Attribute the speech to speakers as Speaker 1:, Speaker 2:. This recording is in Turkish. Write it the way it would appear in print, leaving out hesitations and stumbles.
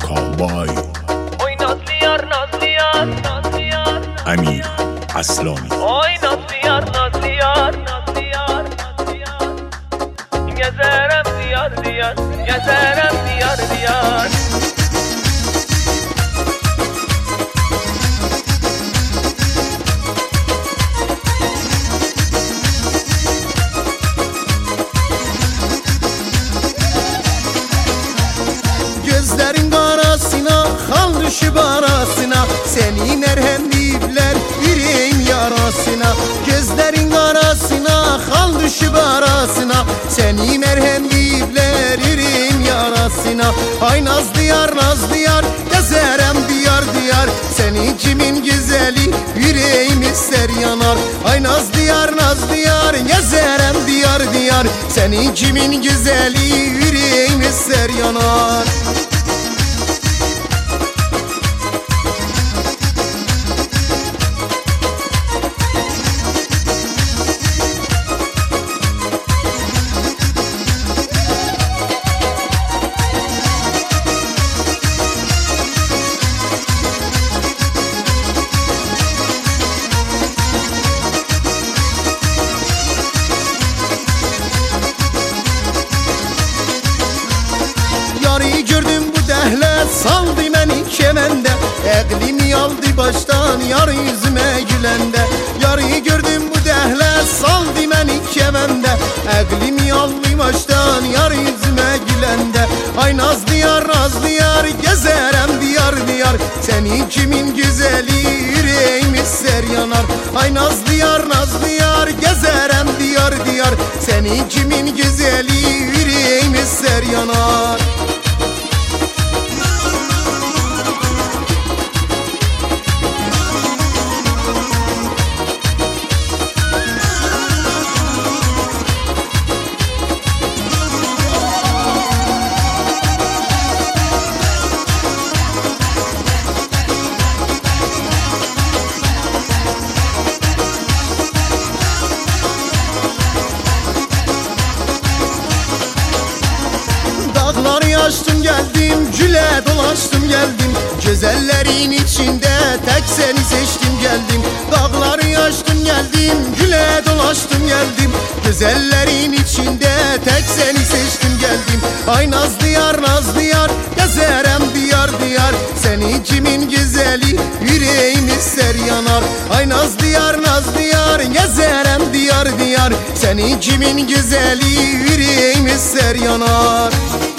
Speaker 1: Cowboy
Speaker 2: Oy nazlı yar, nazlı yar, nazlı yar.
Speaker 1: Amir Aslani.
Speaker 2: Oy nazlı yar, nazlı yar, nazlı yar, nazlı yar. Gezerem diyar diyar, gezerem diyar diyar.
Speaker 3: Gözlerin karasına, hal düşüp arasına, seni merhem deyipler yüreğim yarasına. Gözlerin karasına, hal düşüp arasına, seni merhem deyipler yüreğim yarasına. Ay nazlı yar, nazlı yar, gezerem diyar diyar, seni kimin güzeli yüreğim ister yanar. Ay nazlı yar, nazlı yar, gezerem diyar diyar, seni kimin güzeli yüreğim ister yanar. Yarı gördüm bu dehlet, saldı beni kemende, eklimi aldı baştan yar yüzüme gülende. Yarı gördüm bu dehlet, saldı beni kemende, eklimi aldı baştan yar yüzüme gülende. Ay nazlı yar, nazlı yar, gezerem diyar diyar, seni kimin güzeli yüreğim ister yanar. Ay nazlı yar, nazlı yar, gezerem diyar diyar, seni kimin güzeli yüreğim ister yanar. Dağları aştım geldim, güle dolaştım geldim, güzellerin içinde tek seni seçtim geldim. Dağları aştım geldim, güle dolaştım geldim, güzellerin içinde tek seni seçtim geldim. Ay nazlı yar, nazlı yar, gezerem diyar diyar, seni kimin güzeli yüreğim ister yanar. Ay nazlı yar, nazlı yar, gezerem diyar diyar, seni kimin güzeli yüreğim ister yanar.